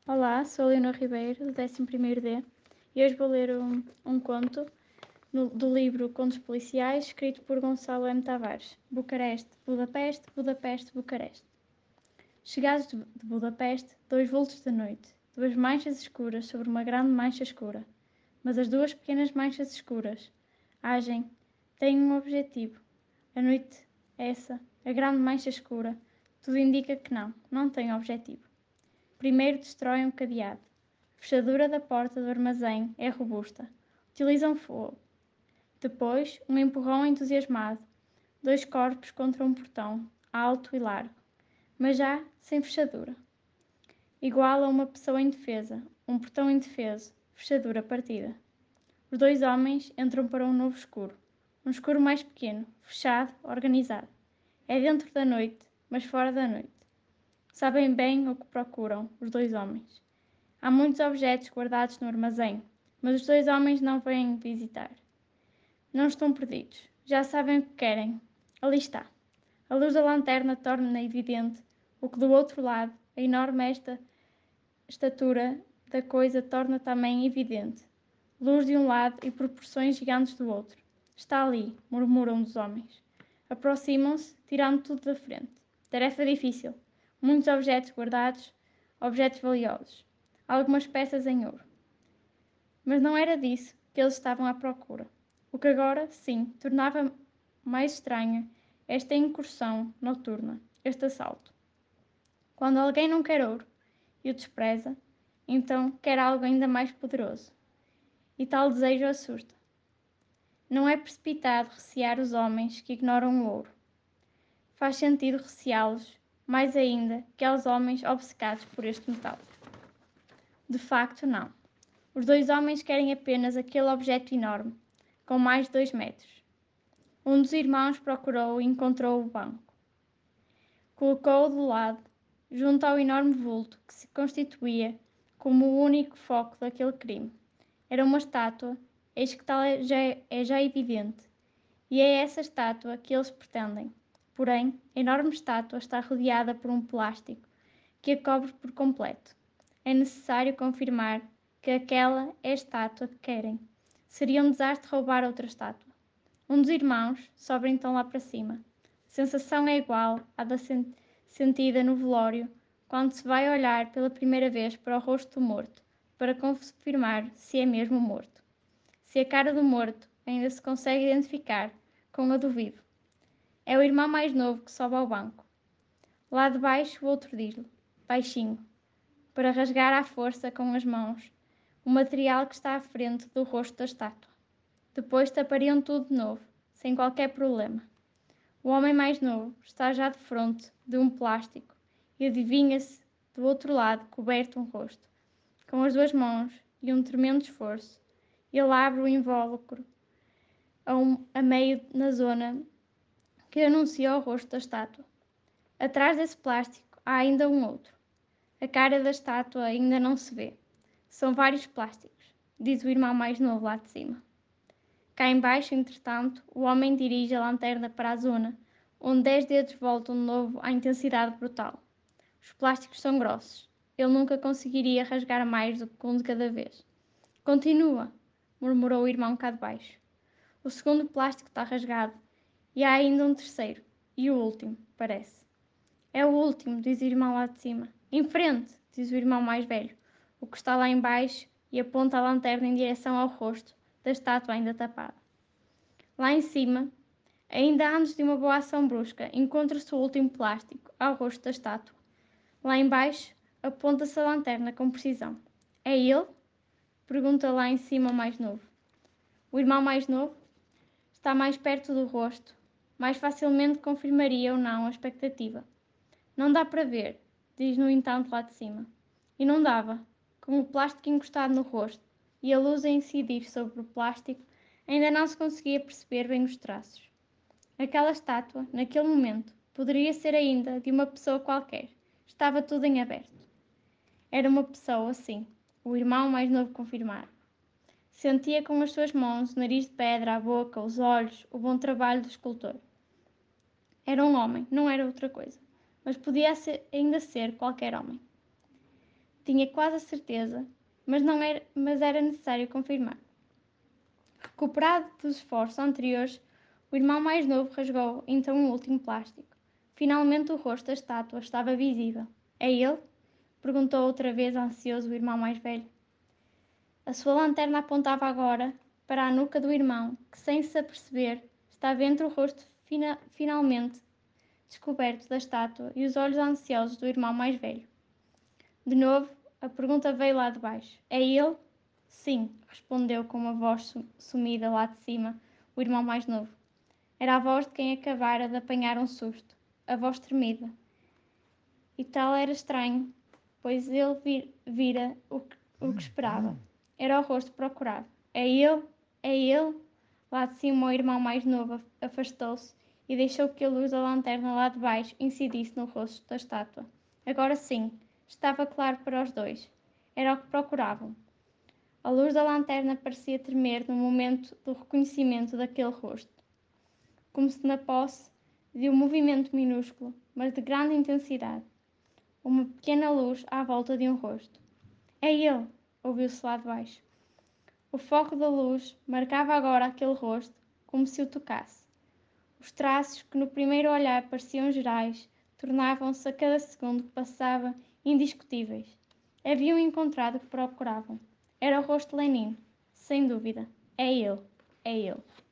Olá, sou a Leonor Ribeiro, do 11º D, e hoje vou ler um conto do livro Contos Policiais, escrito por Gonçalo M. Tavares. Bucareste, Budapeste, Budapeste, Bucareste. Chegados de Budapeste, 2 vultos da noite, 2 manchas escuras sobre uma grande mancha escura. Mas as 2 pequenas manchas escuras têm um objetivo. A noite, essa, a grande mancha escura, tudo indica que não tem objetivo. Primeiro destroem um cadeado. A fechadura da porta do armazém é robusta. Utilizam fogo. Depois, um empurrão entusiasmado. 2 corpos contra um portão, alto e largo, mas já sem fechadura. Igual a uma pessoa indefesa, um portão indefeso, fechadura partida. Os 2 homens entram para um novo escuro. Um escuro mais pequeno, fechado, organizado. É dentro da noite, mas fora da noite. Sabem bem o que procuram, os 2 homens. Há muitos objetos guardados no armazém, mas os 2 homens não vêm visitar. Não estão perdidos. Já sabem o que querem. Ali está. A luz da lanterna torna evidente o que do outro lado, a enorme estatura da coisa torna também evidente. Luz de um lado e proporções gigantes do outro. Está ali, murmuram um dos homens. Aproximam-se, tirando tudo da frente. Tarefa difícil. Muitos objetos guardados, objetos valiosos. Algumas peças em ouro. Mas não era disso que eles estavam à procura. O que agora, sim, tornava mais estranha esta incursão noturna, este assalto. Quando alguém não quer ouro e o despreza, então quer algo ainda mais poderoso. E tal desejo assusta. Não é precipitado recear os homens que ignoram o ouro. Faz sentido receá-los, mais ainda que aos homens obcecados por este metal. De facto, não. Os 2 homens querem apenas aquele objeto enorme, com mais de 2 metros. Um dos irmãos procurou e encontrou o banco. Colocou-o do lado, junto ao enorme vulto que se constituía como o único foco daquele crime. Era uma estátua, eis que tal é já evidente. E é essa estátua que eles pretendem. Porém, a enorme estátua está rodeada por um plástico que a cobre por completo. É necessário confirmar que aquela é a estátua que querem. Seria um desastre roubar outra estátua. Um dos irmãos sobe então lá para cima. A sensação é igual à da sentida no velório, quando se vai olhar pela primeira vez para o rosto do morto, para confirmar se é mesmo morto. Se a cara do morto ainda se consegue identificar com a do vivo. É o irmão mais novo que sobe ao banco. Lá de baixo o outro diz-lhe, baixinho, para rasgar à força com as mãos o material que está à frente do rosto da estátua. Depois tapariam tudo de novo, sem qualquer problema. O homem mais novo está já de fronte de um plástico e adivinha-se do outro lado coberto um rosto. Com as 2 mãos e um tremendo esforço, ele abre o invólucro a meio na zona que anuncia o rosto da estátua. Atrás desse plástico há ainda um outro. A cara da estátua ainda não se vê. São vários plásticos, diz o irmão mais novo lá de cima. Cá embaixo, entretanto, o homem dirige a lanterna para a zona, onde 10 dedos voltam de novo à intensidade brutal. Os plásticos são grossos. Ele nunca conseguiria rasgar mais do que um de cada vez. Continua, murmurou o irmão cá de baixo. O segundo plástico está rasgado, e há ainda um terceiro, e o último, parece. É o último, diz o irmão lá de cima. Em frente, diz o irmão mais velho, o que está lá embaixo e aponta a lanterna em direção ao rosto da estátua ainda tapada. Lá em cima, ainda antes de uma boa ação brusca, encontra-se o último plástico ao rosto da estátua. Lá embaixo, aponta-se a lanterna com precisão. É ele? Pergunta lá em cima o mais novo. O irmão mais novo está mais perto do rosto, mais facilmente confirmaria ou não a expectativa. Não dá para ver, diz no entanto lá de cima. E não dava, com o plástico encostado no rosto e a luz a incidir sobre o plástico, ainda não se conseguia perceber bem os traços. Aquela estátua, naquele momento, poderia ser ainda de uma pessoa qualquer. Estava tudo em aberto. Era uma pessoa, sim, o irmão mais novo confirmara. Sentia com as suas mãos o nariz de pedra, a boca, os olhos, o bom trabalho do escultor. Era um homem, não era outra coisa, mas podia ainda ser qualquer homem. Tinha quase a certeza, mas era necessário confirmar. Recuperado dos esforços anteriores, o irmão mais novo rasgou então um último plástico. Finalmente o rosto da estátua estava visível. É ele? Perguntou outra vez ansioso o irmão mais velho. A sua lanterna apontava agora para a nuca do irmão, que, sem se aperceber, estava entre o rosto finalmente descoberto da estátua e os olhos ansiosos do irmão mais velho. De novo, a pergunta veio lá de baixo. É ele? Sim, respondeu com uma voz sumida lá de cima o irmão mais novo. Era a voz de quem acabara de apanhar um susto, a voz tremida. E tal era estranho, pois ele vira o que esperava. Era o rosto procurado. É ele? É ele? Lá de cima o irmão mais novo afastou-se e deixou que a luz da lanterna lá de baixo incidisse no rosto da estátua. Agora sim, estava claro para os dois. Era o que procuravam. A luz da lanterna parecia tremer no momento do reconhecimento daquele rosto, como se na posse de um movimento minúsculo, mas de grande intensidade. Uma pequena luz à volta de um rosto. É ele! Ouviu-se lá de baixo. O foco da luz marcava agora aquele rosto, como se o tocasse. Os traços, que no primeiro olhar pareciam gerais, tornavam-se a cada segundo que passava indiscutíveis. Haviam encontrado o que procuravam. Era o rosto de Lenin. Sem dúvida. É ele. É ele.